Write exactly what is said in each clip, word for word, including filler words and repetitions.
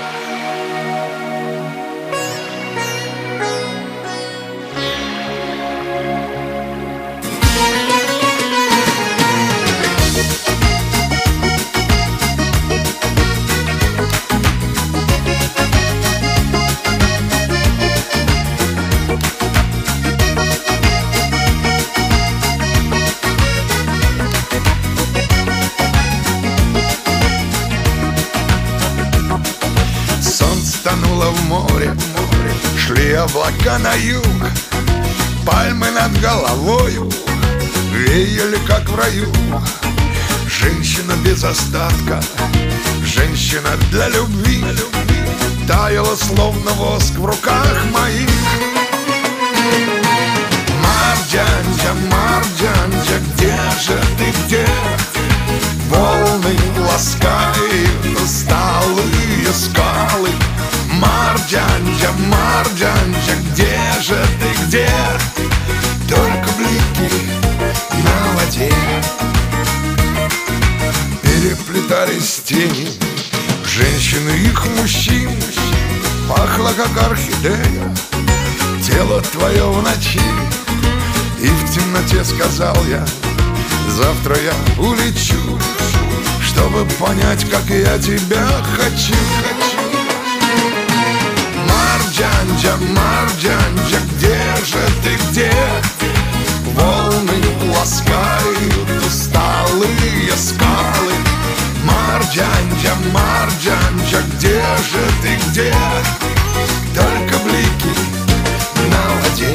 Тонуло в море, шли облака на юг, пальмы над головою веяли, как в раю. Женщина без остатка, женщина для любви, таяла, словно воск в руках моих. Марджанджа, Марджанджа, где же ты, где? Волны ласкают усталые скалы. Марджанджа, Марджанджа, где же ты, где? Только блики на воде. Переплетались тени женщин и их мужчин. Пахло, как орхидея, тело твое в ночи. И в темноте сказал я: завтра я улечу, чтобы понять, как я тебя хочу. Марджанджа, Марджанджа, где же ты, где? Волны ласкают усталые скалы. Марджанджа, Марджанджа, где же ты, где? Только блики на воде.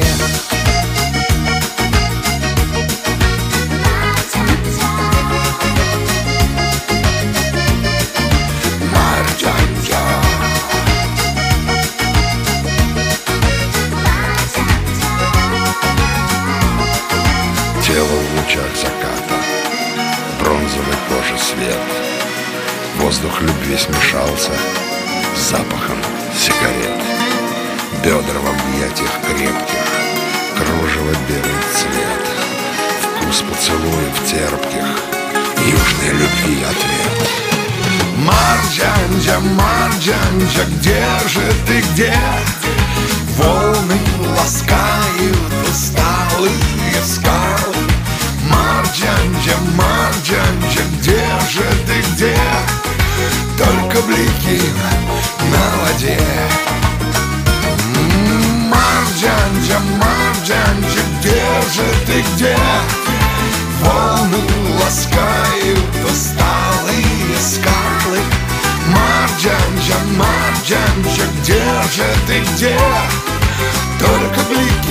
Тело в лучах заката, бронзовой кожи свет. Воздух любви смешался с запахом сигарет. Бедра в объятиях крепких, кружево белый цвет. Вкус поцелуев терпких, южной любви ответ. Марджанджа, Марджанджа, где же ты, где? Волны ласкают усталые скалы. Марджанджа, Марджанджа, где же ты, где? Только блики на воде. Марджанджа, Марджанджа, где же ты, где? Волны ласкают усталые скалы. Марджанджа, Марджанджа, где же ты, где? Только блики